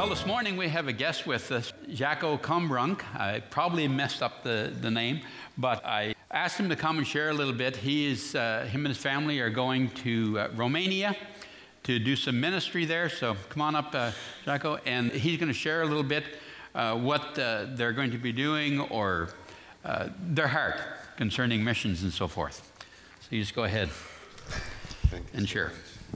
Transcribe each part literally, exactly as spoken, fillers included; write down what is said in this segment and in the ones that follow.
Well, this morning we have a guest with us, Jaco Combrunk. I probably messed up the, the name, but I asked him to come and share a little bit. He is, uh, him and his family are going to uh, Romania to do some ministry there. So come on up, uh, Jaco, and he's going to share a little bit uh, what uh, they're going to be doing or uh, their heart concerning missions and so forth. So you just go ahead and share.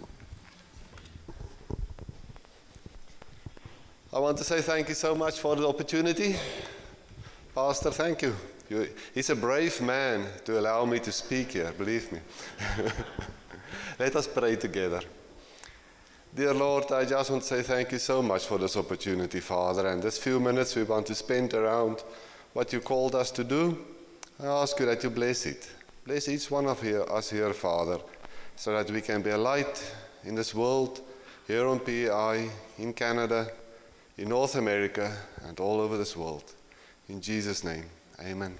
I want to say thank you so much for the opportunity. Pastor, thank you. you. He's a brave man to allow me to speak here, believe me. Let us pray together. Dear Lord, I just want to say thank you so much for this opportunity, Father. And this few minutes we want to spend around what you called us to do. I ask you that you bless it. Bless each one of here, us here, Father, so that we can be a light in this world, here on P E I, in Canada, in North America, and all over this world. In Jesus' name, amen.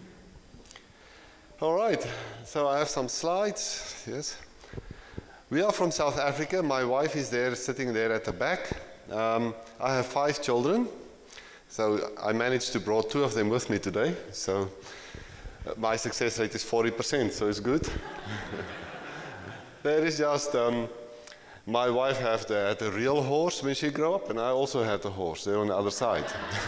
All right, so I have some slides, yes. We are from South Africa. My wife is there, sitting there at the back. Um, I have five children, so I managed to bring two of them with me today. So uh, my success rate is forty percent, so it's good. There is just... Um, My wife had, the, had a real horse when she grew up, and I also had a horse there on the other side.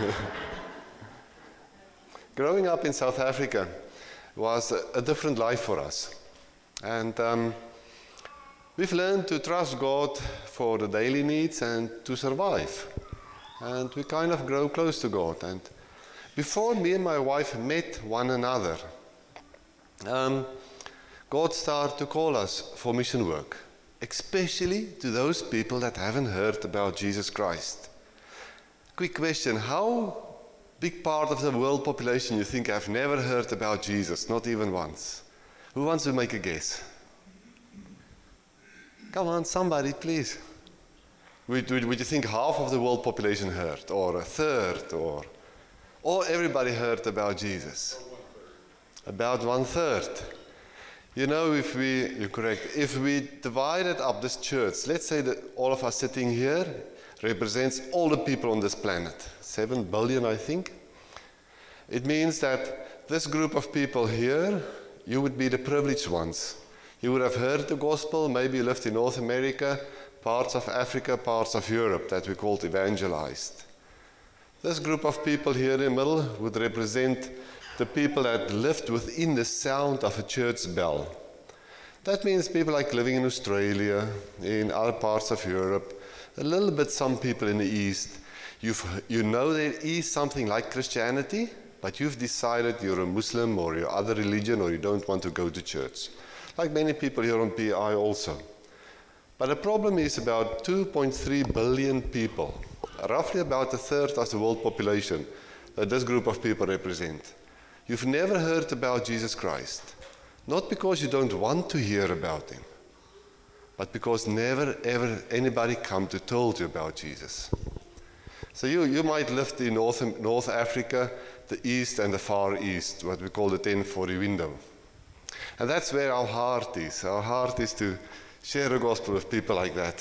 Growing up in South Africa was a, a different life for us. And um, we've learned to trust God for the daily needs and to survive. And we kind of grow close to God. And before me and my wife met one another, um, God started to call us for mission work, especially to those people that haven't heard about Jesus Christ. Quick question, how big part of the world population you think have never heard about Jesus, not even once? Who wants to make a guess? Come on, somebody, please. Would, would, would you think half of the world population heard, or a third, or, or everybody heard about Jesus? About one third. You know, if we, you're correct, if we divided up this church, let's say that all of us sitting here represents all the people on this planet, seven billion, I think. It means that this group of people here, you would be the privileged ones. You would have heard the gospel, maybe you lived in North America, parts of Africa, parts of Europe that we called evangelized. This group of people here in the middle would represent the people that lived within the sound of a church bell. That means people like living in Australia, in other parts of Europe, a little bit some people in the East. You've, you know there is something like Christianity, but you've decided you're a Muslim or you're other religion or you don't want to go to church. Like many people here on P E I also. But the problem is about two point three billion people, roughly about a third of the world population that this group of people represent. You've never heard about Jesus Christ, not because you don't want to hear about him, but because never ever anybody come to told you about Jesus. So you, you might live in North, North Africa, the East and the Far East, what we call the ten forty window. And that's where our heart is. Our heart is to share the gospel with people like that.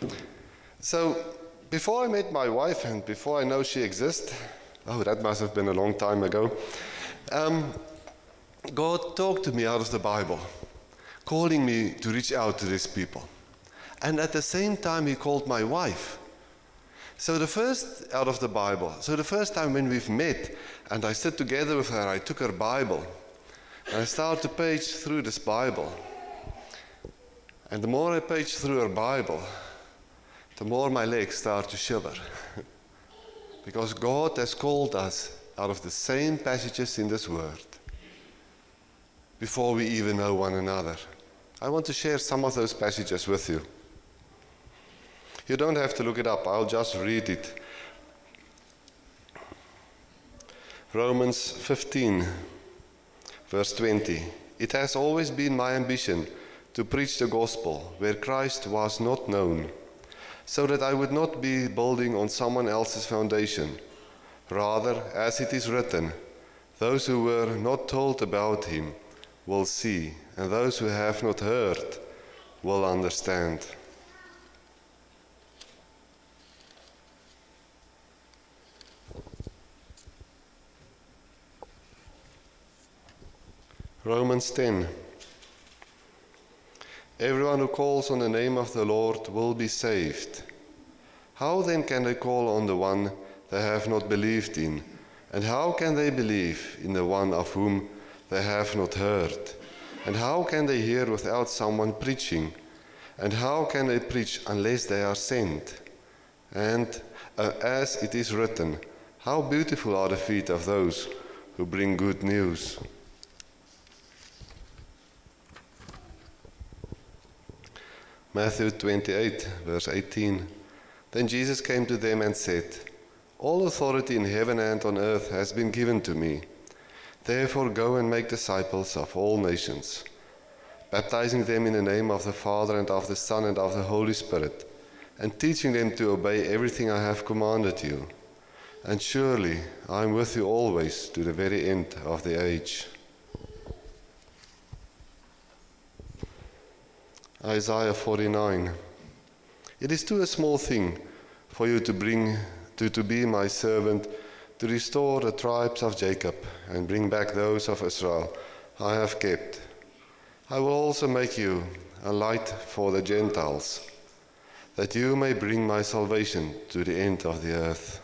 So before I met my wife and before I know she exists, oh, that must have been a long time ago, Um, God talked to me out of the Bible, calling me to reach out to these people. And at the same time, he called my wife. So the first, out of the Bible, so the first time when we've met, and I sit together with her, I took her Bible, and I started to page through this Bible. And the more I page through her Bible, the more my legs start to shiver. Because God has called us out of the same passages in this word, before we even know one another. I want to share some of those passages with you. You don't have to look it up, I'll just read it. Romans fifteen, verse twenty. It has always been my ambition to preach the gospel where Christ was not known, so that I would not be building on someone else's foundation. Rather, as it is written, those who were not told about him will see, and those who have not heard will understand. Romans ten. Everyone who calls on the name of the Lord will be saved. How then can they call on the one they have not believed in? And how can they believe in the one of whom they have not heard? And how can they hear without someone preaching? And how can they preach unless they are sent? And uh, as it is written, how beautiful are the feet of those who bring good news. Matthew twenty-eight, verse eighteen. Then Jesus came to them and said, all authority in heaven and on earth has been given to me. Therefore go and make disciples of all nations, baptizing them in the name of the Father and of the Son and of the Holy Spirit, and teaching them to obey everything I have commanded you. And surely I am with you always to the very end of the age. Isaiah forty-nine. It is too a small thing for you to bring to, to be my servant, to restore the tribes of Jacob and bring back those of Israel I have kept. I will also make you a light for the Gentiles, that you may bring my salvation to the end of the earth.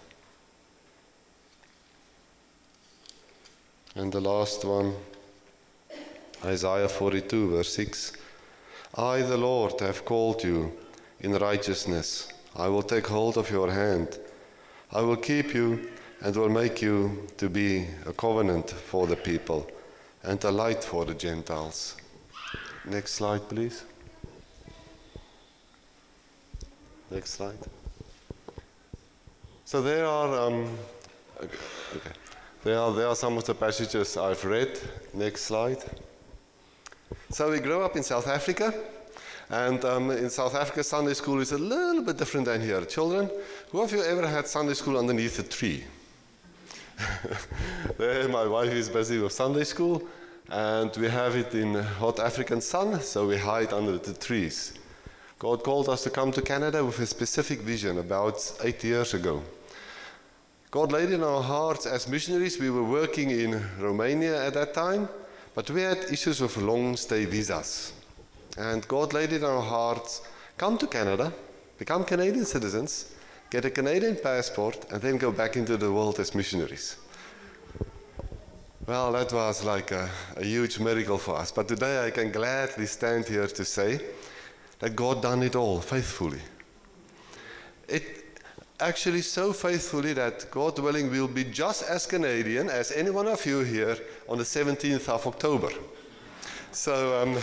And the last one, Isaiah forty-two, verse six. I, the Lord, have called you in righteousness. I will take hold of your hand. I will keep you and will make you to be a covenant for the people and a light for the Gentiles. Next slide, please. Next slide. So there are, um, okay, okay. There are, there are some of the passages I've read. Next slide. So we grew up in South Africa, and um, in South Africa, Sunday school is a little bit different than here. Children, who of you ever had Sunday school underneath a tree? There, my wife is busy with Sunday school, and we have it in hot African sun, so we hide under the trees. God called us to come to Canada with a specific vision about eight years ago. God laid in our hearts as missionaries. We were working in Romania at that time, but we had issues with long stay visas. And God laid it in our hearts, come to Canada, become Canadian citizens, get a Canadian passport, and then go back into the world as missionaries. Well, that was like a, a huge miracle for us. But today I can gladly stand here to say that God done it all faithfully. It actually so faithfully that, God willing, we'll be just as Canadian as any one of you here on the seventeenth of October. So, um,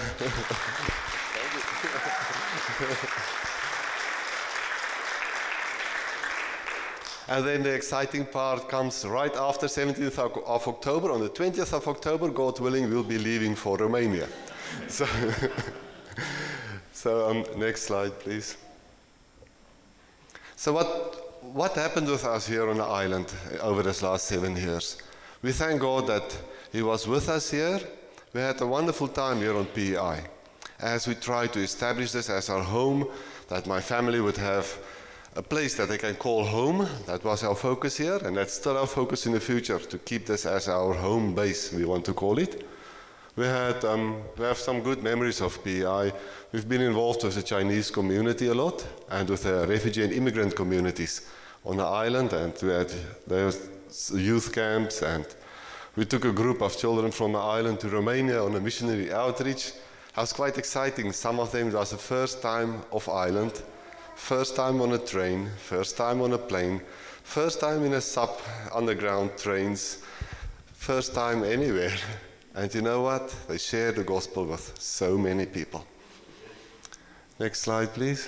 and then the exciting part comes right after seventeenth of October. On the twentieth of October, God willing, we'll be leaving for Romania. So, so um, next slide, please. So what, what happened with us here on the island over this last seven years? We thank God that He was with us here. We had a wonderful time here on P E I as we tried to establish this as our home, that my family would have a place that they can call home. That was our focus here, and that's still our focus in the future, to keep this as our home base, we want to call it. We had um, we have some good memories of P E I. We've been involved with the Chinese community a lot, and with the refugee and immigrant communities on the island, and we had there was youth camps, and we took a group of children from the island to Romania on a missionary outreach. It was quite exciting. Some of them, it was the first time off island, first time on a train, first time on a plane, first time in a sub underground trains, first time anywhere. And you know what? They shared the gospel with so many people. Next slide, please.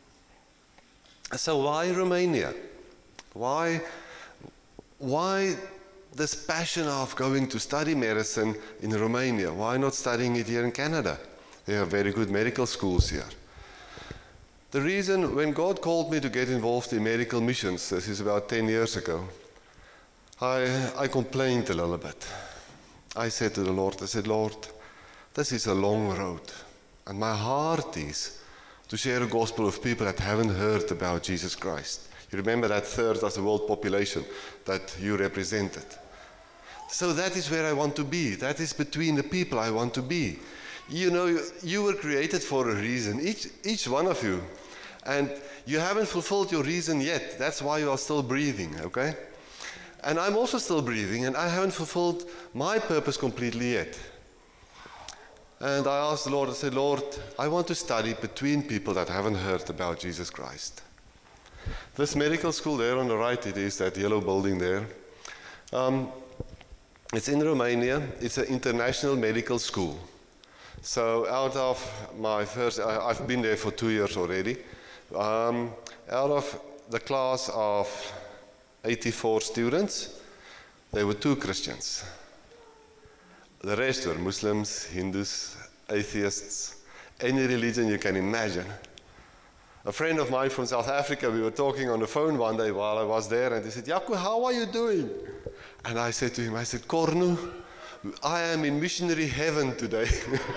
So why Romania? Why, why this passion of going to study medicine in Romania? Why not studying it here in Canada? There are very good medical schools here. The reason, when God called me to get involved in medical missions, this is about ten years ago, I, I complained a little bit. I said to the Lord, I said, Lord, this is a long road, and my heart is to share the gospel with people that haven't heard about Jesus Christ. You remember that third of the world population that you represented. So that is where I want to be. That is between the people I want to be. You know, you, you were created for a reason, each, each one of you. And you haven't fulfilled your reason yet. That's why you are still breathing, okay? And I'm also still breathing, and I haven't fulfilled my purpose completely yet. And I asked the Lord, I said, Lord, I want to study between people that haven't heard about Jesus Christ. This medical school there on the right, it is that yellow building there. Um, it's in Romania. It's an international medical school. So out of my first, I, I've been there for two years already. Um, out of the class of eighty-four students, there were two Christians. The rest were Muslims, Hindus, atheists, any religion you can imagine. A friend of mine from South Africa, we were talking on the phone one day while I was there, and he said, Jaco, how are you doing? And I said to him, I said, Cornu, I am in missionary heaven today.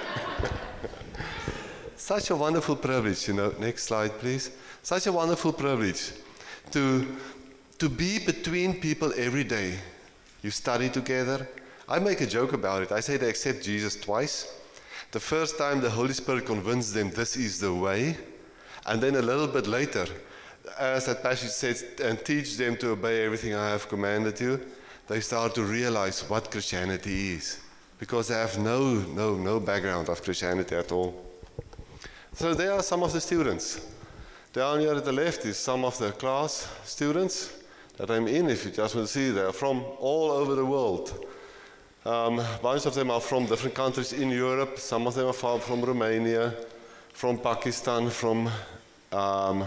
Such a wonderful privilege, you know. Next slide, please. Such a wonderful privilege to, to be between people every day. You study together. I make a joke about it. I say they accept Jesus twice. The first time the Holy Spirit convinced them this is the way. And then a little bit later, as that passage says, and teach them to obey everything I have commanded you, they start to realize what Christianity is. Because they have no, no, no background of Christianity at all. So there are some of the students. Down here at the left is some of the class students that I'm in, if you just want to see. They're from all over the world. Um, a bunch of them are from different countries in Europe. Some of them are from, from Romania, from Pakistan, from um,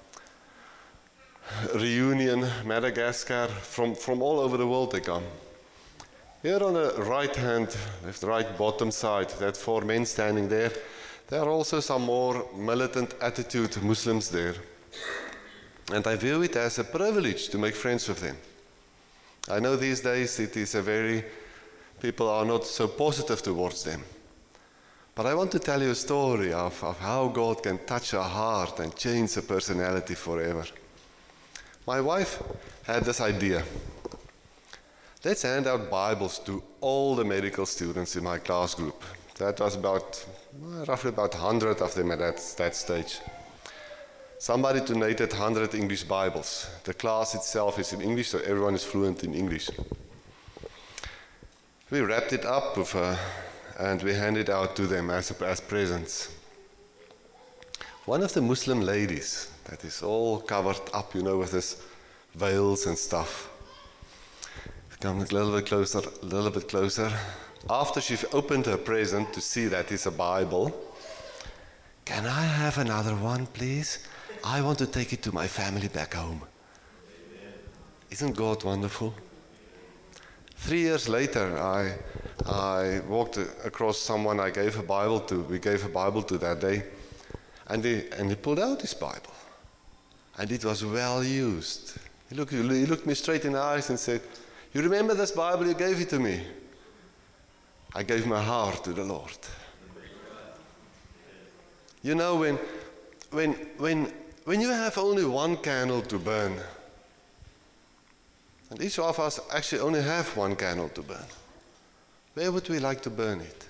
Reunion, Madagascar, from, from all over the world they come. Here on the right hand, left right bottom side, that four men standing there, there are also some more militant attitude Muslims there. And I view it as a privilege to make friends with them. I know these days it is a very, people are not so positive towards them. But I want to tell you a story of, of how God can touch a heart and change a personality forever. My wife had this idea. Let's hand out Bibles to all the medical students in my class group. That was about, well, roughly about one hundred of them at that, that stage. Somebody donated one hundred English Bibles. The class itself is in English, so everyone is fluent in English. We wrapped it up with a and we hand it out to them as, as presents. One of the Muslim ladies, that is all covered up, you know, with this veils and stuff. Come a little bit closer, a little bit closer. After she opened her present to see that it's a Bible, can I have another one, please? I want to take it to my family back home. Isn't God wonderful? Three years later, I, I walked across someone I gave a Bible to. We gave a Bible to that day. And he, and he pulled out his Bible. And it was well used. He looked, he looked me straight in the eyes and said, you remember this Bible? You gave it to me. I gave my heart to the Lord. You know, when, when, when, when you have only one candle to burn, and each of us actually only have one candle to burn, where would we like to burn it?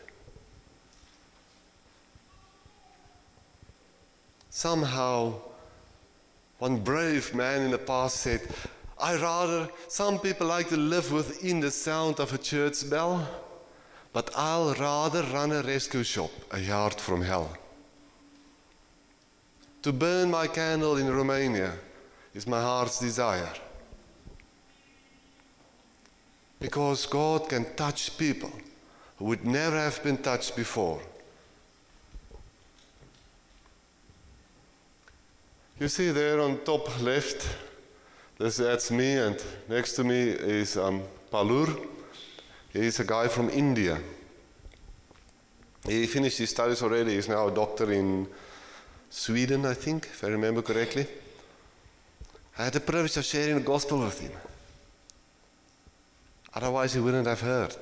Somehow, one brave man in the past said, I rather, some people like to live within the sound of a church bell, but I'll rather run a rescue shop a yard from hell. To burn my candle in Romania is my heart's desire. Because God can touch people who would never have been touched before. You see there on top left, this, that's me, and next to me is um, Palur. He's a guy from India. He finished his studies already. He's now a doctor in Sweden, I think, if I remember correctly. I had the privilege of sharing the gospel with him. Otherwise, he wouldn't have heard.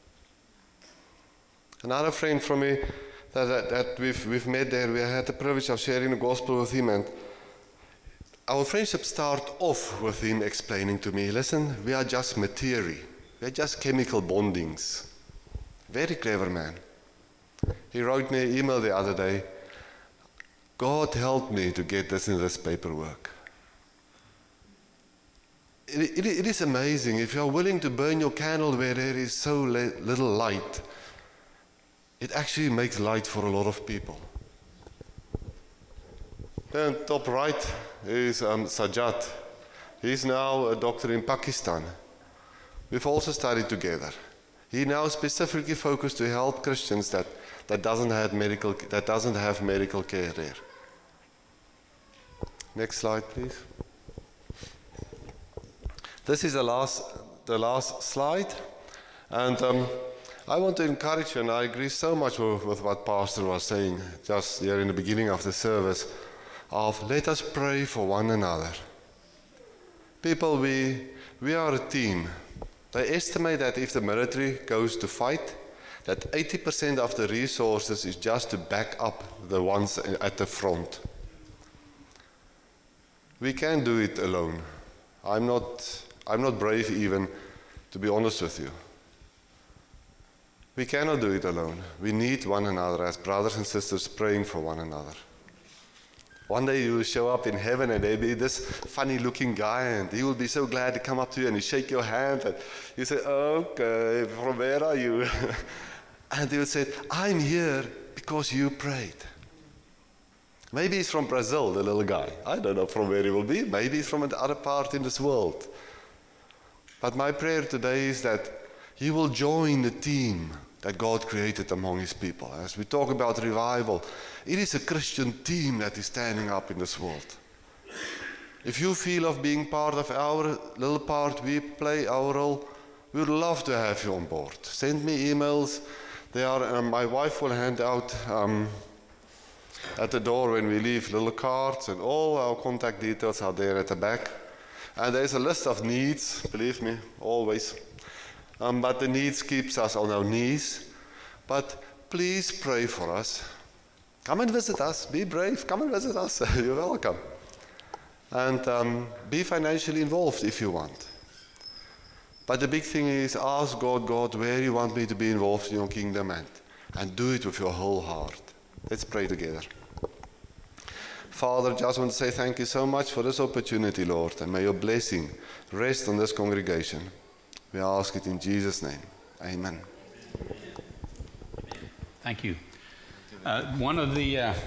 Another friend from me that, that, that we've, we've met there, we had the privilege of sharing the gospel with him, and our friendship started off with him explaining to me, listen, we are just materia. We are just chemical bondings. Very clever man. He wrote me an email the other day. God helped me to get this in this paperwork. It, it, it is amazing. If you are willing to burn your candle where there is so le- little light, it actually makes light for a lot of people. Then top right is um, Sajjad. He's now a doctor in Pakistan. We've also studied together. He now specifically focused to help Christians that, that doesn't have medical that doesn't have medical care there. Next slide, please. This is the last the last slide, and um, I want to encourage you, and I agree so much with, with what Pastor was saying just here in the beginning of the service, of let us pray for one another. People, we we are a team. They estimate that if the military goes to fight, that eighty percent of the resources is just to back up the ones at the front. We can't do it alone. I'm not, I'm not brave even, to be honest with you. We cannot do it alone. We need one another as brothers and sisters praying for one another. One day you will show up in heaven and there'll be this funny looking guy and he will be so glad to come up to you and he shake your hand and you say, okay, from where are you? And he will say, I'm here because you prayed. Maybe he's from Brazil, the little guy. I don't know from where he will be. Maybe he's from another part in this world. But my prayer today is that he will join the team that God created among his people. As we talk about revival, it is a Christian team that is standing up in this world. If you feel of being part of our little part, we play our role, we would love to have you on board. Send me emails. They are, um, my wife will hand out um, at the door when we leave little cards, and all our contact details are there at the back. And there's a list of needs, believe me, always. Um, but the needs keeps us on our knees. But please pray for us. Come and visit us. Be brave. Come and visit us. You're welcome. And um, be financially involved if you want. But the big thing is ask God, God, where you want me to be involved in your kingdom, and, and do it with your whole heart. Let's pray together. Father, just want to say thank you so much for this opportunity, Lord, and may your blessing rest on this congregation. We ask it in Jesus' name. Amen. Thank you. Uh, one of the uh,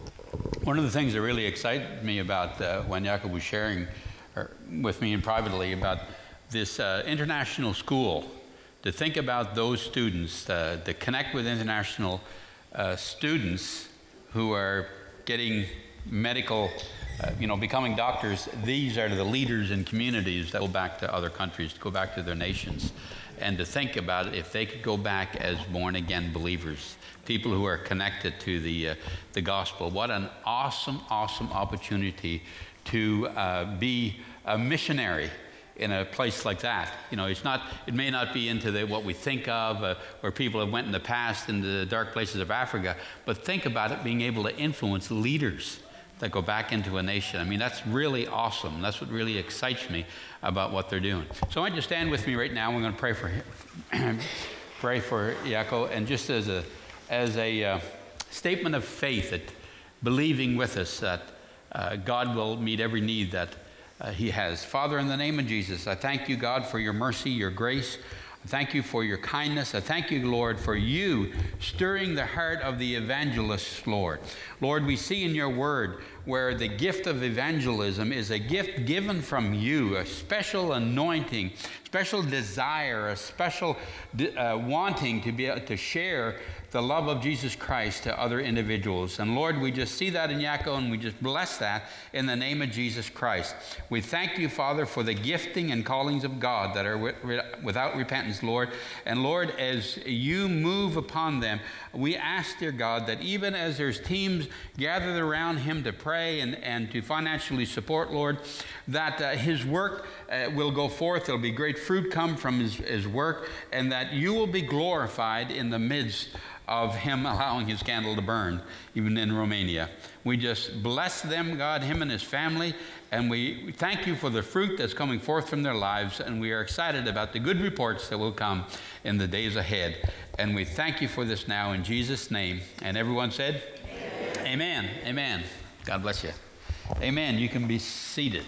one of the things that really excited me about uh, when Jacob was sharing or, with me and privately about this uh, international school, to think about those students, uh, to connect with international uh, students who are getting medical, uh, you know, becoming doctors. These are the leaders in communities that go back to other countries, to go back to their nations, and to think about it, if they could go back as born-again believers, people who are connected to the uh, the gospel. What an awesome, awesome opportunity to uh, be a missionary in a place like that. You know, it's not, it may not be into the, what we think of, uh, where people have went in the past into the dark places of Africa, but think about it being able to influence leaders that go back into a nation. I mean, that's really awesome. That's what really excites me about what they're doing. So I want you to stand with me right now. We're going to pray for him, pray for Jaco, and just as a as a uh, statement of faith, that believing with us that uh, God will meet every need that Uh, he has. Father, in the name of Jesus, I thank you, God, for your mercy, your grace. I thank you for your kindness. I thank you, Lord, for you stirring the heart of the evangelists, Lord. Lord, we see in your word where the gift of evangelism is a gift given from you, a special anointing, special desire, a special uh, wanting to be able to share the love of Jesus Christ to other individuals. And Lord, we just see that in Jaco, and we just bless that in the name of Jesus Christ. We thank you, Father, for the gifting and callings of God that are without repentance, Lord. And Lord, as you move upon them, we ask, dear God, that even as there's teams gathered around him to pray and, and to financially support, Lord, that uh, his work uh, will go forth. There'll be great fruit come from his, his work, and that you will be glorified in the midst of him allowing his candle to burn, even in Romania. We just bless them, God, him and his family, and we thank you for the fruit that's coming forth from their lives, and we are excited about the good reports that will come in the days ahead. And we thank you for this now in Jesus' name. And everyone said, Amen. Amen. Amen. God bless you. Amen. You can be seated.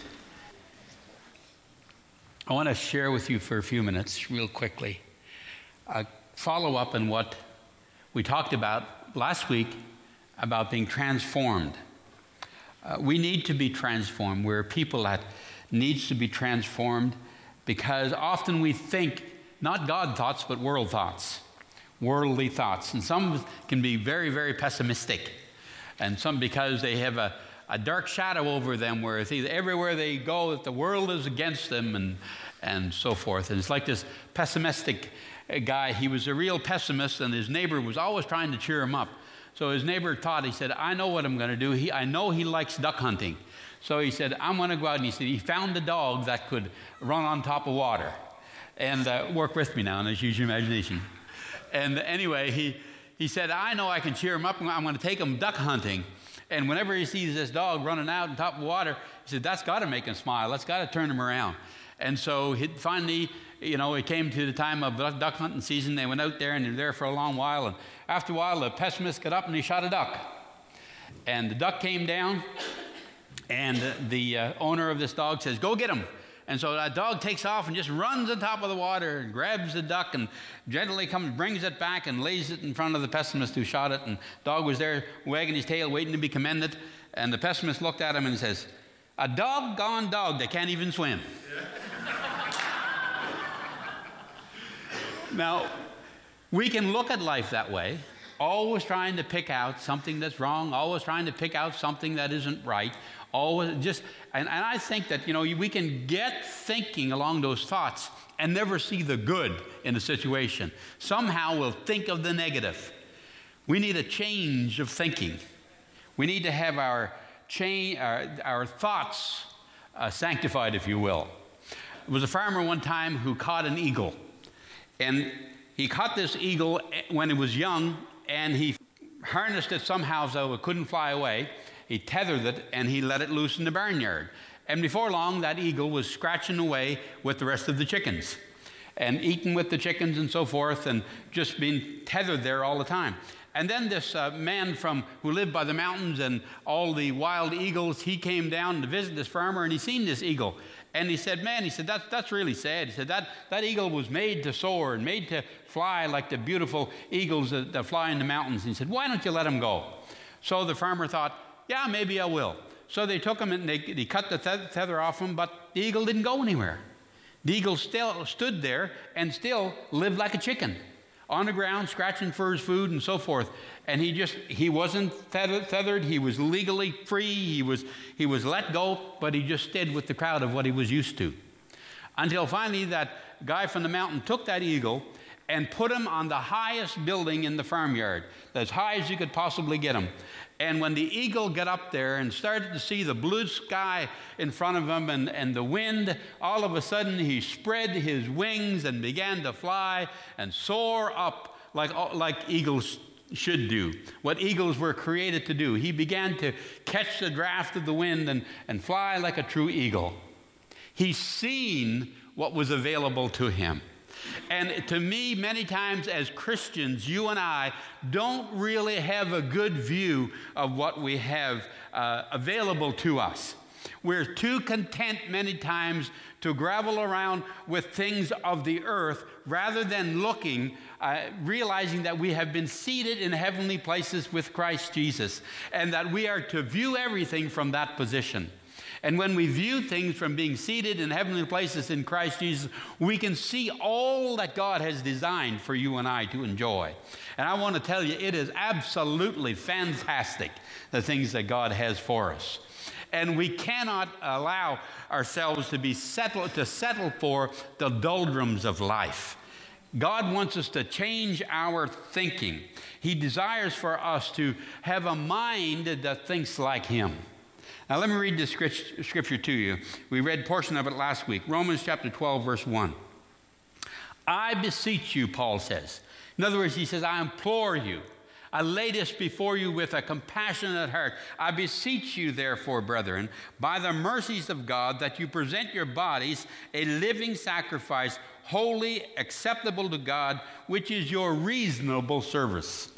I want to share with you for a few minutes, real quickly, a follow up on what we talked about last week about being transformed. Uh, we need to be transformed. We're people that needs to be transformed because often we think not God thoughts, but world thoughts, worldly thoughts. And some can be very, very pessimistic. And some because they have a a dark shadow over them where it's either everywhere they go that the world is against them and, and so forth. And it's like this pessimistic guy. He was a real pessimist, and his neighbor was always trying to cheer him up. So his neighbor thought, he said, I know what I'm going to do. He, I know he likes duck hunting. So he said, I'm going to go out. And he said he found a dog that could run on top of water. And uh, work with me now, and let's use your imagination. And anyway, he, he said, I know I can cheer him up. I'm going to take him duck hunting. And whenever he sees this dog running out on top of water, he said, that's got to make him smile. That's got to turn him around. And so he finally, you know, it came to the time of duck hunting season. They went out there, and they were there for a long while. And after a while, the pessimist got up, and he shot a duck. And the duck came down, and the uh, owner of this dog says, go get him. And so that dog takes off and just runs on top of the water and grabs the duck and gently comes, brings it back and lays it in front of the pessimist who shot it. And the dog was there wagging his tail, waiting to be commended. And the pessimist looked at him and says, a doggone dog that can't even swim. Now, we can look at life that way, always trying to pick out something that's wrong, always trying to pick out something that isn't right. Always just, and, and I think that, you know, we can get thinking along those thoughts and never see the good in a situation. Somehow we'll think of the negative. We need a change of thinking. We need to have our, change, our, our thoughts uh, sanctified, if you will. There was a farmer one time who caught an eagle. And he caught this eagle when it was young, and he harnessed it somehow so it couldn't fly away. He tethered it, and he let it loose in the barnyard. And before long, that eagle was scratching away with the rest of the chickens and eating with the chickens and so forth and just being tethered there all the time. And then this uh, man from who lived by the mountains and all the wild eagles, he came down to visit this farmer, and he seen this eagle. And he said, man, he said, that, that's really sad. He said, that, that eagle was made to soar and made to fly like the beautiful eagles that, that fly in the mountains. And he said, why don't you let him go? So the farmer thought, yeah, maybe I will. So they took him and they, they cut the tether off him, but the eagle didn't go anywhere. The eagle still stood there and still lived like a chicken on the ground, scratching for his food and so forth. And he just, he wasn't tethered. He was legally free. He was, he was let go, but he just stayed with the crowd of what he was used to. Until finally that guy from the mountain took that eagle and put him on the highest building in the farmyard, as high as you could possibly get him. And when the eagle got up there and started to see the blue sky in front of him and, and the wind, all of a sudden he spread his wings and began to fly and soar up like, like eagles should do, what eagles were created to do. He began to catch the draft of the wind and, and fly like a true eagle. He's seen what was available to him. And to me, many times as Christians, you and I don't really have a good view of what we have uh, available to us. We're too content many times to gravel around with things of the earth rather than looking, uh, realizing that we have been seated in heavenly places with Christ Jesus and that we are to view everything from that position. And when we view things from being seated in heavenly places in Christ Jesus, we can see all that God has designed for you and I to enjoy. And I want to tell you, it is absolutely fantastic, the things that God has for us. And we cannot allow ourselves to be settled, to settle for the doldrums of life. God wants us to change our thinking. He desires for us to have a mind that thinks like Him. Now, let me read this scripture to you. We read a portion of it last week. Romans chapter twelve, verse one. I beseech you, Paul says. In other words, he says, I implore you. I lay this before you with a compassionate heart. I beseech you, therefore, brethren, by the mercies of God, that you present your bodies a living sacrifice, holy, acceptable to God, which is your reasonable service.